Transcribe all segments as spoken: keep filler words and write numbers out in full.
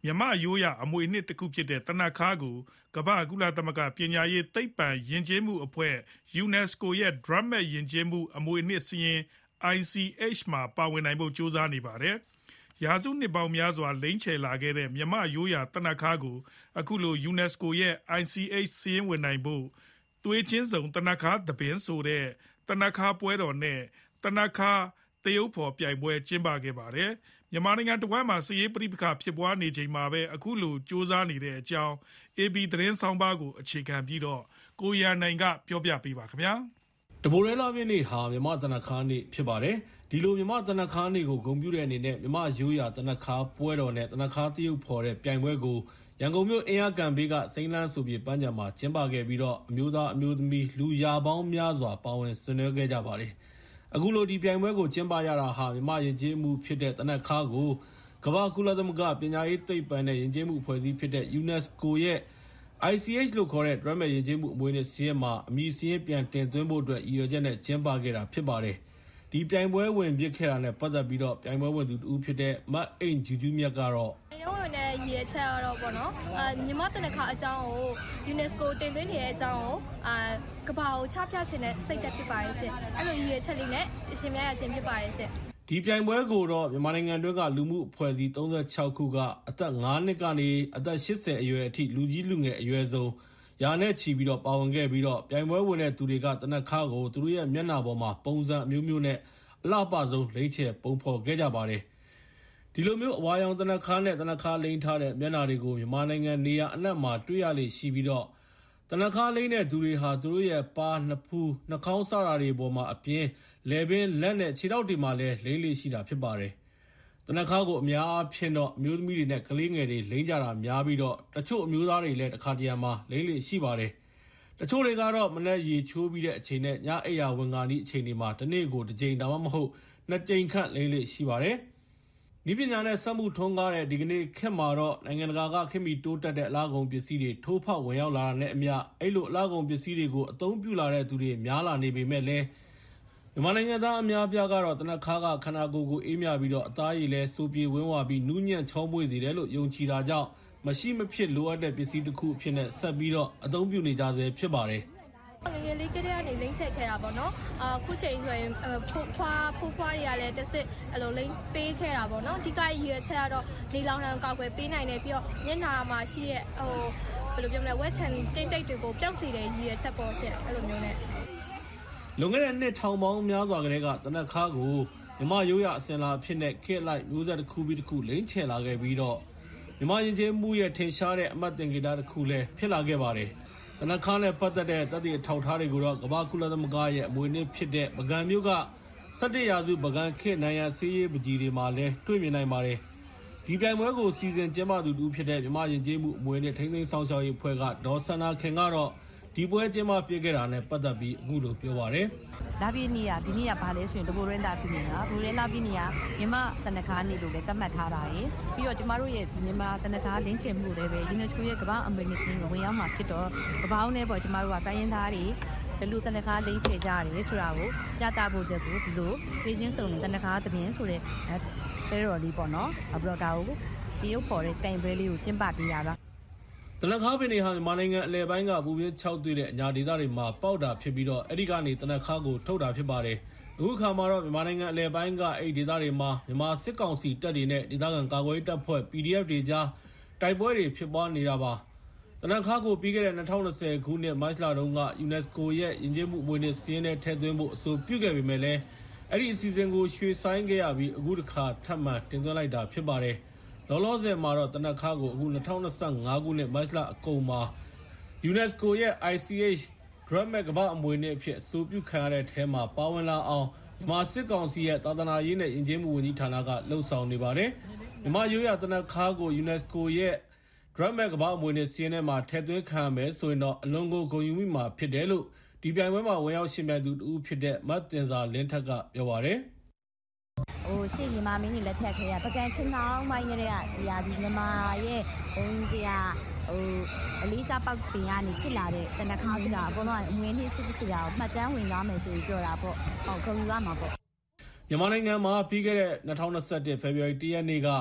မြန်မာရိုးရာအမွေနှစ်တစ်ခုဖြစ်တဲ့တနခါကိုကမ္ဘာကုလသမဂ္ဂပညာရေးသိပ္ပံယဉ်ကျေးမှုအဖွဲ့ UNESCO ရဲ့ Drama ယဉ်ကျေးမှုအမွေနှစ်စာရင်း I C H မှာပါဝင်နိုင်ဖို့ကြိုးစားနေပါတယ်။ရာစုနှစ်ပေါင်းများစွာလိမ့်ချလာခဲ့တဲ့မြန်မာရိုးရာတနခါကိုအခုလို UNESCO ရဲ့ I C H စာရင်းဝင်နိုင်ဖို့သွေးချင်းစုံတနခါသဘင်ဆိုတဲ့တနခါပွဲတော်နဲ့တနခါသရုပ်ဖော်ပြိုင်ပွဲကျင်းပခဲ့ပါတယ်။မြန်မာနိုင်ငံတဝန်းမှာစစ်ရေးပဋိပက္ခဖြစ်ပွားနေချိန်မှာပဲအခုလိုစ조사နေတဲ့အကြောင်း A B သတင်းဆောင်ပါကိုအခြေခံပြီးတော့ကိုရန်နိုင်ကပြောပြပေးပါခင်ဗျာ။တဘိုရဲလာပြည့်နေ့ဟာမြန်မာတနခါနေ့ဖြစ်ပါတယ်။ဒီလိုမြန်မာတနခါနေ့ကိုဂုဏ်ပြုတဲ့အနေနဲ့မြန်မာရိုးရာတနခါပွဲတော်နဲ့တနခါသရုပ်ဖော်တဲ့ပြိုင်ပွဲကိုရန်ကုန်မြို့အင်အားကန်ဘေးကစိမ်းလန်းစုပြေပန်းချံမှာကျင်းပခဲ့ပြီးတော့အမျိုးသားအမျိုးသမီးလူရာပေါင်းများစွာပါဝင်ဆင်နွှဲခဲ့ကြပါတယ်။အခုလိုဒီပြိုင်ပွဲကိုကျင်းပရတာဟာမြန်မာယဉ်ကျေးမှုဖြစ်တဲ့တနခါကိုကမ္ဘာကုလသမဂ္ဂပညာရေးသိပ္ပံနဲ့ယဉ်ကျေးမှုအဖွဲ့အစည်းဖြစ်တဲ့ UNESCO ရဲ့ I C H လို့ခေါ်တဲ့ Drama ယဉ်ကျေးမှုအမွေအနှစ်စာရင်းမှာအမည်စာရင်းပြန်တင်သွင်းဖို့အတွက်ရည်ရွယ်ချက်နဲ့ကျင်းပခဲ့တာဖြစ်ပါတယ်။ဒီပြိုင်ပွဲဝင်ဖြစ်ခဲ့တာနဲ့ပတ်သက်ပြီးတော့ပြိုင်ပွဲဝင်သူတူဖြစ်တဲ့မတ်အိမ်ဂျူဂျူမြတ်ကတော့ကျွန်တော်နဲ့ရည်ချက်တော့ပေါ့နော်အာမြန်မာတနခါအကြောင်းကို UNESCO တင်သွင်းနေတဲ့အကြောင်းကိုအာကဘာကိုချပြချင်တဲ့စိတ်သက်ဖြစ်ပါရဲ့ရှင်အဲ့လိုရည်ချက်လေးနဲ့ရှင်များရခြင်းဖြစ်ပါရဲ့ရှင်ဒီပြိုင်ပွဲကိုတော့မြန်မာနိုင်ငံတွင်းကလူမှုအဖွဲ့အစည်းသုံးဆယ့်၆ခုကအသက်၅နှစ်ကနေအသက်၈၀အရွယ်အထိလူကြီးလူငယ်အရွယ်ဆုံးရာနဲ့ချီပြီးတော့ပါဝင်ခဲ့ပြီးတော့ပြိုင်ပွဲဝင်တဲ့သူတွေကတနခါကိုသူတို့ရဲ့မျက်နှာပေါ်မှာပုံစံအမျိုးမျိုးနဲ့အလှပဆုံးလိမ့်ချပုံဖော်ခဲ့ကြပါတယ်ဒီလိုမျိုးအဝါရောင်တနခါနဲ့တနခါလိမ့်ထားတဲ့မျက်နှာတွေကိုမြန်မာနိုင်ငံနေရာအနှံ့မှာတွေ့ရလေရှိပြီးတော့တနခါလိမ့်တဲ့သူတွေဟာသူတို့ရဲ့ပါးနှစ်ဖူးနှာခေါင်းစတာတွေပေါ်မှာအပြင်လယ်ပင်လက်နဲ့ခြေထောက်တွေမှာလည်းလိမ့်လေရှိတာဖြစ်ပါတယ်တနခါကိုအများအားဖြင့်တော့အမျိုးသမီးတွေနဲ့ကလေးငယ်တွေလိမ့်ကြတာများပြီးတော့တချို့အမျိုးသားတွေလည်းတစ်ခါတရံမှာလိမ့်လေရှိပါတယ်တချို့တွေကတော့မနေ့ရေချိုးပြီးတဲ့အချိန်နဲ့ညအိယာဝင်ကာနီးအချိန်တွေမှာတစ်နေ့ကိုတစ်ကြိမ်ဒါမှမဟုတ်နှစ်ကြိမ်ခန့်လိမ့်လေရှိပါတယ်ဤပညာနဲ့စက်မှုထွန်းကားတဲ့ဒီကနေ့ခေတ်မှာတော့နိုင်ငံတကာကခေတ်မီတိုးတက်တဲ့အလားကုန်ပစ္စည်းတွေထိုးဖောက်ဝင်ရောက်လာတာနဲ့အမျှအဲ့လိုအလားကုန်ပစ္စည်းတွေကိုအသုံးပြုလာတဲ့သူတွေများလာနေပေမဲ့လည်းမြန်မာနိုင်ငံသားအများပြားကတော့တနခါကခန္ဓာကိုယ်ကိုအေးမြပြီးတော့အသားရည်လဲစိုးပြေဝင်းဝါပြီးနူးညံ့ချောမွေ့စေတယ်လို့ယုံကြည်တာကြောင့်မရှိမဖြစ်လိုအပ်တဲ့ပစ္စည်းတစ်ခုအဖြစ်နဲ့ဆက်ပြီးတော့အသုံးပြုနေကြဆဲဖြစ်ပါတယ်ငငယ်လေးကတည်းကနေလိမ့်ချက်ခဲ့တာပေါ့နော်အခုချိန်ဆိုရင်ဖိုးဖွားဖိုးဖွားတွေကလည်းတစ်စစ်အဲ့လိုလိမ့်ပေးခဲ့တာပေါ့နော်ဒီကရွေချက်ကတော့နေလောင်လောင်ကောက်ွယ်ပေးနိုင်တယ်ပြီးတော့မျက်နှာမှာရှိရဲ့ဟိုဘယ်လိုပြောမလဲဝက်ချန်တိတ်တိတ်တွေကိုပျောက်စီတဲ့ရွေချက်ပေါ်ရှက်အဲ့လိုမျိုးနဲ့လွန်ခဲ့တဲ့နှစ်ထောင်ပေါင်းများစွာကတည်းကတနခါကိုမြမရိုးရအစင်လာဖြစ်တဲ့ခေတ်လိုက်မျိုးဆက်တစ်ခုပြီးတစ်ခုလိမ့်ချလာခဲ့ပြီးတော့မြမရင်ကျေးမှုရဲ့ထင်ရှားတဲ့အမတ်တင်ဂီတာတစ်ခုလည်းဖြစ်လာခဲ့ပါတယ်တနခါနဲ့ပတ်သက်တဲ့တပ်တွေထောက်ထားတွေကိုတော့ကမ္ဘာကုလသမဂ္ဂရဲ့အမွေအနှစ်ဖြစ်တဲ့ပကံမျိုးကစက်တရာစုပကံခေတ်နိုင်ရဆေးရေးပကြီးတွေမှာလည်းတွေ့မြင်နိုင်ပါတယ်ဒီပြိုင်ပွဲကိုစီစဉ်ကျင်းပသူတူဖြစ်တဲ့မြမရင်ကျေးမှုအမွေအနှစ်ထိန်းသိမ်းဆောင်ရှောက်ရေးအဖွဲ့ကဒေါ်ဆန္ဒခင်ကတော့ဒီပွဲကျင်းပပြခဲ့တာနဲ့ပတ်သက်ပြီးအခုလိုပြောပါတယ်လာပြည့်နေ့ကဒီနေ့ကဘာလဲဆိုရင်တဘိုရင်းတာပြည်နေတာဘိုရင်းလာပြည့်နေ့ကမြန်မာတနခါနေ့လို့လည်းသတ်မှတ်ထားတာရယ်ပြီးတော့ကျမတို့ရဲ့မြန်မာတနခါလင်းချင်မှုတွေပဲ UNESCO ရဲ့ကမ္ဘာအမွေအနှစ်ကိုဝင်ရောက်မှာဖြစ်တော့ကမ္ဘာအောင်နဲ့ပေါ့ကျမတို့ကတိုင်းရင်းသားတွေဘလူတနခါလိမ့်စေကြတယ်ဆိုတာကိုပြသဖို့တဲ့သူဒီလိုဖေးချင်းစုံနေတနခါသမင်းဆိုတဲ့ပဲတော်လေးပေါ့နော်အဘလော့ဒါကိုစီယုပ်ပေါ်တဲ့တိုင်ပွဲလေးကိုကျင်းပပေးရတာတနခါပင်တွေဟာမြန်မာနိုင်ငံအလယ်ပိုင်းကပူပြင်းခြောက်သွေ့တဲ့အညာဒေသတွေမှာပေါက်တာဖြစ်ပြီးတော့အဲ့ဒီကနေတနခါကိုထုတ်တာဖြစ်ပါတယ်အခုခါမှာတော့မြန်မာနိုင်ငံအလယ်ပိုင်းကအဲ့ဒီဒေသတွေမှာမြန်မာစစ်ကောင်စီတပ်တွေနဲ့ဒေသခံကာကွယ်ရေးတပ်ဖွဲ့ P D F တွေကြားတိုက်ပွဲတွေဖြစ်ပွားနေတာပါတနခါကိုပြီးခဲ့တဲ့၂၀၂၀ခုနှစ်မတ်လတုန်းက UNESCO ရဲ့ယဉ်ကျေးမှုအမွေအနှစ်စာရင်းထဲထည့်သွင်းဖို့အဆိုပြုခဲ့ပေမဲ့လည်းအဲ့ဒီအစီအစဉ်ကိုရွှေ့ဆိုင်းခဲ့ရပြီးအခုတစ်ခါထပ်မံတင်သွင်းလိုက်တာဖြစ်ပါတယ်လောလောဆယ်မှာတော့တနခါကိုအခု၂၀၂၅ခုနှစ်မတ်လအကုန်မှာ UNESCO ရဲ့ I C H Drama ကမ္ဘာအမွေအနှစ်အဖြစ်အဆိုပြုခံရတဲ့ထဲမှာပါဝင်လာအောင်မြန်မာစစ်ကောင်စီရဲ့သာသနာရေးနဲ့ယဉ်ကျေးမှုဝန်ကြီးဌာနကလှုပ်ဆောင်နေပါတယ်မြန်မာရိုးရာတနခါကို UNESCO ရဲ့ Drama ကမ္ဘာအမွေအနှစ်စီးရင်ထဲမှာထည့်သွင်းခံရမယ်ဆိုရင်တော့အလွန်ကိုဂုဏ်ယူမိမှာဖြစ်တယ်လို့ဒီပြိုင်ပွဲမှာဝင်ရောက်ရှင်ပြိုင်သူတူဖြစ်တဲ့မတ်တင်စာလင်းထက်ကပြောပါတယ်ဟိုရှေ့ညီမမင်းကြီးလက်ထက်ခဲ့ရပကံခင်းအောင်မိုင်းနေတဲ့ဒီဟာဒီမြန်မာရဲ့ဘုံစရာဟိုအလေးချပောက်ပင်ကနေဖြစ်လာတဲ့တနခါဆိုတာအကုန်လုံးအငွေနှိစစ်စစ်တာကိုမှတ်တမ်းဝင်သွားမယ်ဆိုပြီးပြောတာပေါ့ဟောခုံယူရမှာပေါ့မြန်မာနိုင်ငံမှာပြီးခဲ့တဲ့၂၀၂၁ဖေဖော်ဝါရီလ၁ရက်နေ့က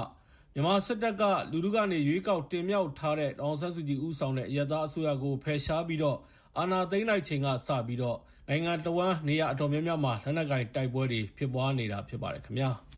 မြန်မာစစ်တပ်ကလူထုကနေရွေးကောက်တင်မြှောက်ထားတဲ့ဒေါ်အောင်ဆန်းစုကြည်ဦးဆောင်တဲ့အရပ်သားအစိုးရကိုဖယ်ရှားပြီးတော့အာဏာသိမ်းလိုက်ချိန်ကစပြီးတော့နိုင်ငံတော်ဝန်နေရာအတော်များများမှာလက်နက်ကိုင်တိုက်ပွဲတွေဖြစ်ပွားနေတာဖြစ်ပါတယ်ခင်ဗျာ။